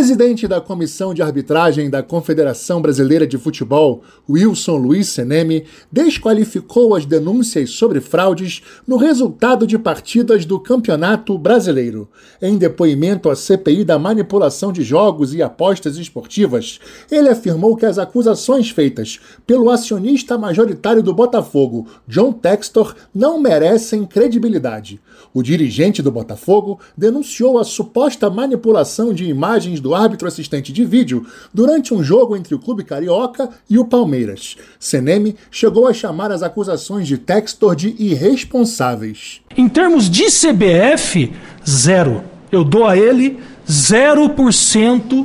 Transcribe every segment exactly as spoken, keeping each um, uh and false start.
presidente da Comissão de Arbitragem da Confederação Brasileira de Futebol, Wilson Luiz Seneme, desqualificou as denúncias sobre fraudes no resultado de partidas do Campeonato Brasileiro. Em depoimento à C P I da manipulação de jogos e apostas esportivas, ele afirmou que as acusações feitas pelo acionista majoritário do Botafogo, John Textor, não merecem credibilidade. O dirigente do Botafogo denunciou a suposta manipulação de imagens do árbitro assistente de vídeo durante um jogo entre o Clube Carioca e o Palmeiras. Seneme chegou a chamar as acusações de Textor de irresponsáveis. Em termos de C B F, zero. Eu dou a ele zero por cento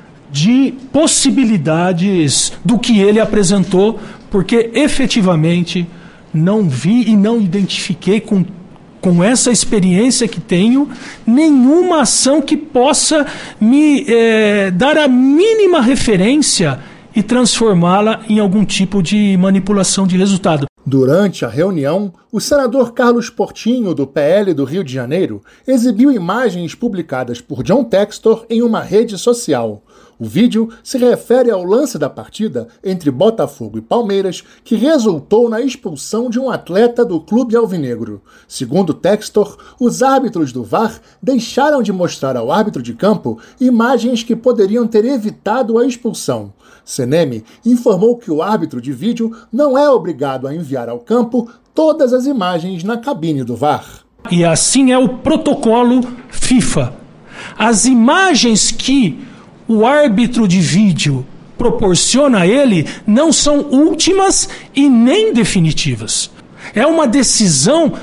de possibilidades do que ele apresentou, porque efetivamente não vi e não identifiquei com com essa experiência que tenho, nenhuma ação que possa me é, dar a mínima referência e transformá-la em algum tipo de manipulação de resultado. Durante a reunião, o senador Carlos Portinho, do P L do Rio de Janeiro, exibiu imagens publicadas por John Textor em uma rede social. O vídeo se refere ao lance da partida entre Botafogo e Palmeiras, que resultou na expulsão de um atleta do clube alvinegro. Segundo Textor, os árbitros do V A R deixaram de mostrar ao árbitro de campo imagens que poderiam ter evitado a expulsão. Seneme informou que o árbitro de vídeo não é obrigado a enviar ao campo todas as imagens na cabine do V A R. E assim é o protocolo FIFA. As imagens que o árbitro de vídeo proporciona a ele não são últimas e nem definitivas. É uma decisão,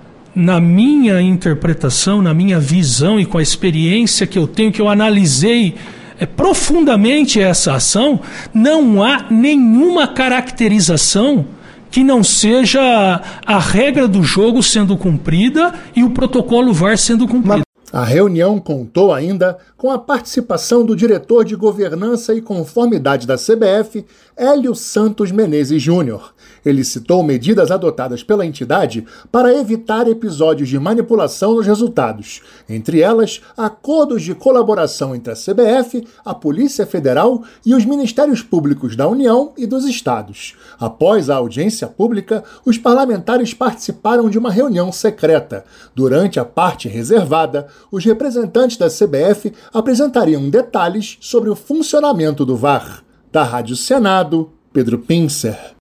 na minha interpretação, na minha visão e com a experiência que eu tenho, que eu analisei é, profundamente essa ação, não há nenhuma caracterização que não seja a regra do jogo sendo cumprida e o protocolo V A R sendo cumprido. A reunião contou ainda com a participação do diretor de Governança e Conformidade da C B F, Hélio Santos Menezes Júnior. Ele citou medidas adotadas pela entidade para evitar episódios de manipulação nos resultados, entre elas, acordos de colaboração entre a C B F, a Polícia Federal e os Ministérios Públicos da União e dos Estados. Após a audiência pública, os parlamentares participaram de uma reunião secreta. Durante a parte reservada, os representantes da C B F apresentariam detalhes sobre o funcionamento do V A R. Da Rádio Senado, Pedro Pincer.